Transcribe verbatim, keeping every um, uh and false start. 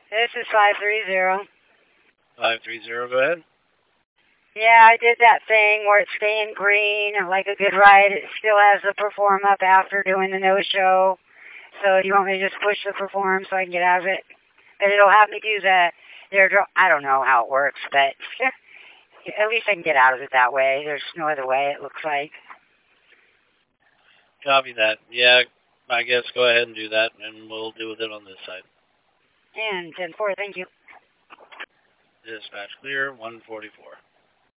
This is five three zero. five three zero, go ahead. Yeah, I did that thing where it's staying green, and like a good ride, it still has the perform up after doing the no-show. So do you want me to just push the perform so I can get out of it? But it'll have me do the airdrop. I don't know how it works, but at least I can get out of it that way. There's no other way, it looks like. Copy that. Yeah, I guess go ahead and do that, and we'll deal with it on this side. And ten four, thank you. Dispatch clear, one forty-four.